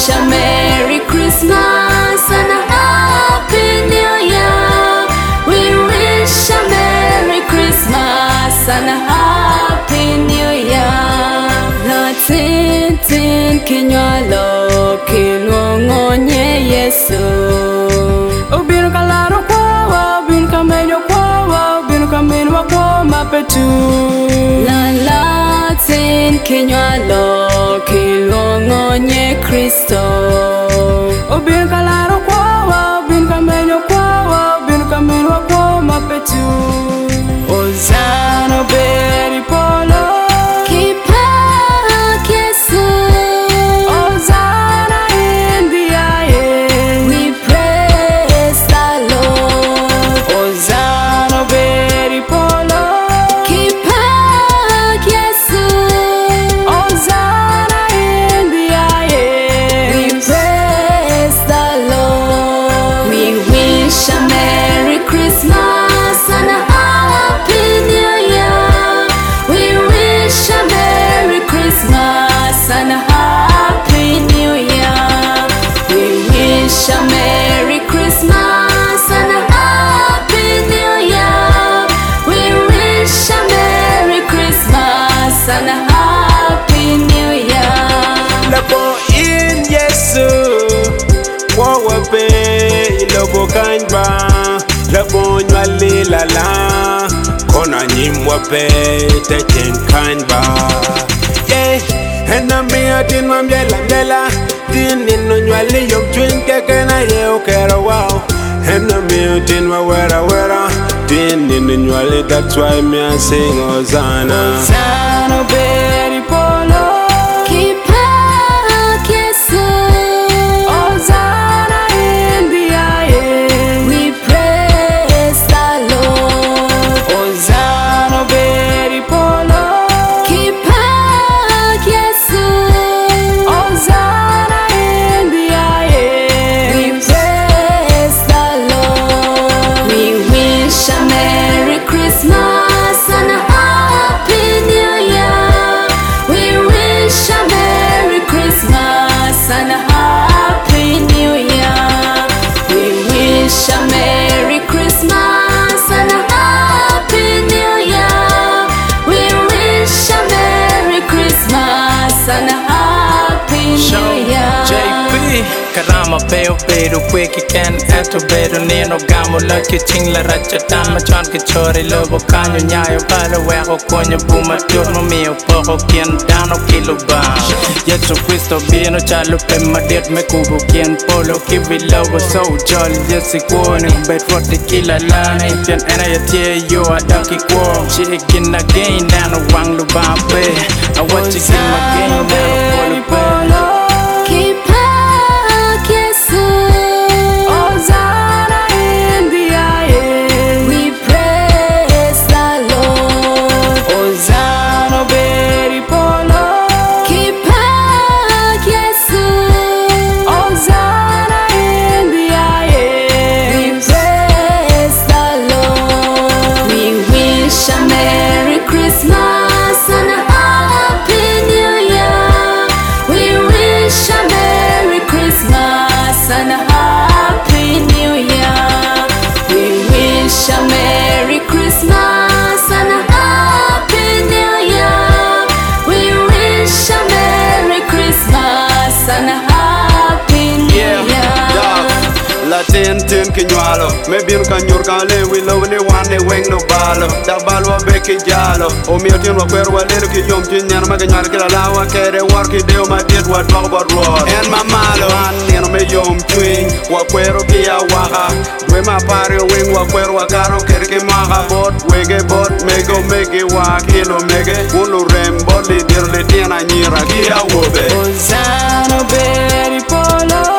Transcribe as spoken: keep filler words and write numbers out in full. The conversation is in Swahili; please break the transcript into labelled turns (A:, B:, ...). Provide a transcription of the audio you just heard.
A: wish a Merry Christmas and a Happy New Year. We wish a Merry Christmas and a Happy New Year. Latin tin kinywalo kilongonye Yesu. Ubinu kalaro kwa, ubinu kamenyo kwa, ubinu kamenwa kwa mapetu. La latin kinywalo kilongonye Kristo. Ubinu kalaro kwa, ubinu kamenyo kwa, ubinu kamenwa kwa mapetu. Ozano beri polo kipa Yesu. Ozana in the air, we praise the Lord. Ozano beri polo kipa Yesu. Ozana in the air, we praise the Lord. We wish a Merry Christmas and a Happy New Year. We wish a Merry Christmas and a Happy New Year. We wish a Merry Christmas and a Happy New Year. We wish a Merry Christmas and a Happy New Year.
B: Labo in Yesu, wawa be lobo kanba, labo nyali lala, kona nyimwa be te chen kanba. Yeah, hena mi atin mamjela mjela, din nino nyali yom twin keke na ye okera wow. Hena mi atin ma wera wera, din nino nyali, that's why me I sing Hosanna.
A: Ozano beri polo kipa Yesu. Ozana in the air, we praise the Lord. Ozano beri polo kipa Yesu. Ozana in the air, we praise the Lord. We wish a Merry Christmas and a Happy New Year. We wish a Merry Christmas and a Happy New Year. We wish a Merry Christmas and a Happy New Year. We wish a Merry Christmas and a Happy New Year.
C: J P Karama peo pero quick can ato pero neno gamo lucky ting la racha tama chan ke chore lobo kanyo nyayo palo weko konyo buma tur no mio poco kien dano kilo ba. Yesu Cristo bieno chalo pe madet me kubo kien polo kiwi lobo so jolly yesi kuone bet what the killer line pian ena ya tie yo adaki kwa chicken again nano wang lu ba pe I watch it in my game nano polo
A: Kipa Yesu. Ozana in the air, we praise the Lord. Ozano beri polo kipa Yesu. Ozana in the air, we praise the Lord. We wish a Merry Christmas and a Happy New Year. We wish a Merry Christmas and a Happy New Year. We wish a Merry Christmas and a Happy New Year. We wish a Merry Christmas and a Happy New
B: Yeah,
A: Year.
B: Latin tin kinywalo, me bin kanyor kale we love ne wane weng no balo, da balwa beke jalo, o mi tin wa kwer wa lelo ki yom tin nyar ma ganyar kila lawa kere war ki deo ma diet wa talk about road. En ma malo an neno me yom twing, wa kwero ki ya waka, dwe ma pare weng wa kwer wa karo kere ki maka bot, wege bot, mego mege wa kilo mege, ulu rem bot li dir li tiena nyira ki ya wobe.
A: Ozano beri polo